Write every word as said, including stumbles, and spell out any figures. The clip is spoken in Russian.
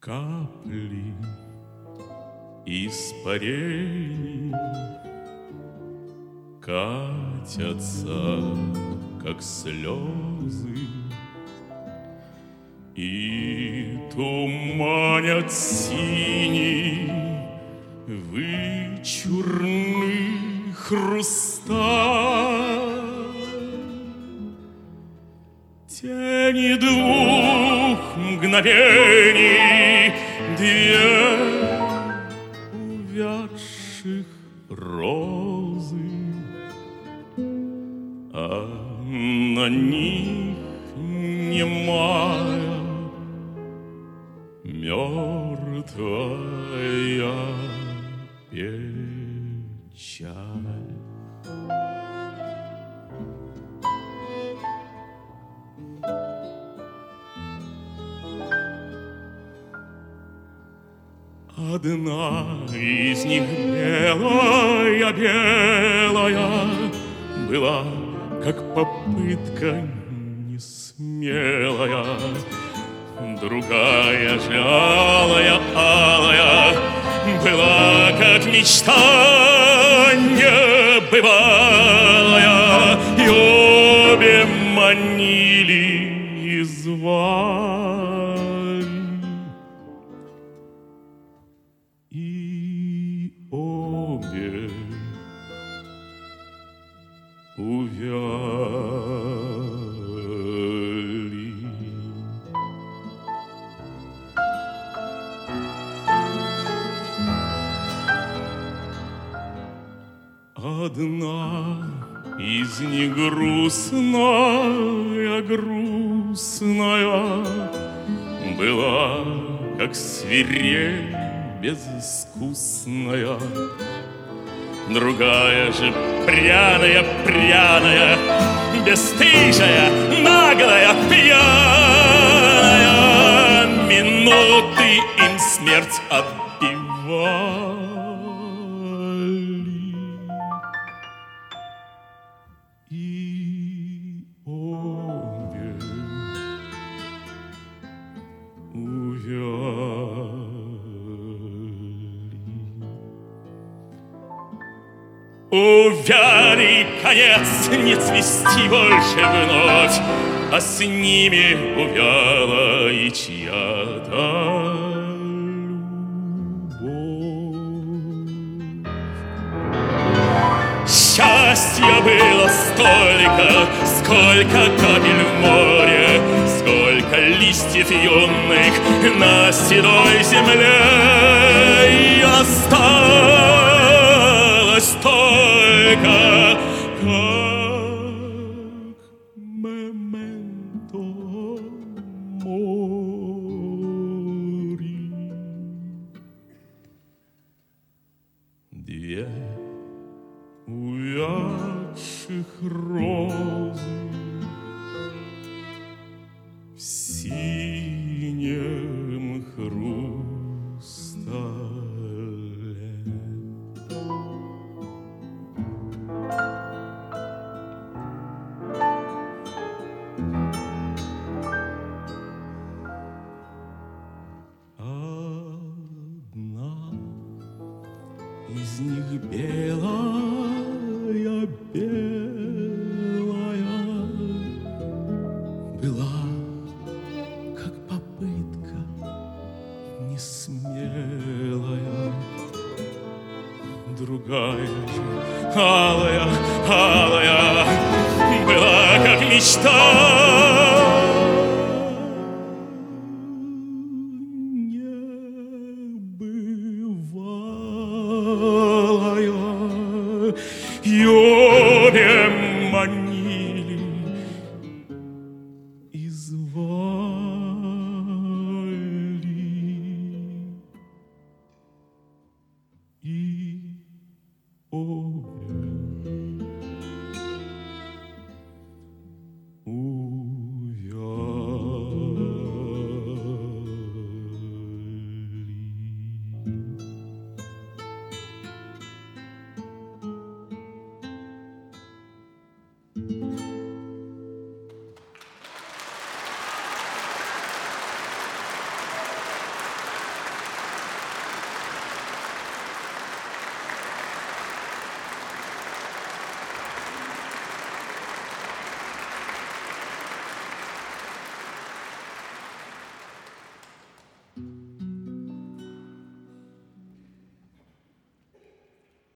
Капли испарений катятся, как слезы, и туманят синий вычурный хрусталь. Тени двух мгновений, две увядших розы, а на них немая мертвая печаль. Одна из них белая-белая была, как попытка несмелая, другая же алая-алая была, как мечта небывалая, и обе манили и звали. И обе увяли. Одна из них грустная, грустная была, как свирель безыскусная, другая же пряная, пряная, бесстыжая, наглая, пьяная, минуты им смерть отбивали. И обе увяли. Увяли, конец, не цвести больше вновь, а с ними увяла и чья-то любовь. Счастья было столько, сколько капель в море, сколько листьев юных на седой земле, и осталось только, как мементо мори. Две увядших розы в синем хрустале. Одна из них белая, белая была, как попытка несмелая, другая же алая, алая была, как мечта небывалая, и обе манили и звали.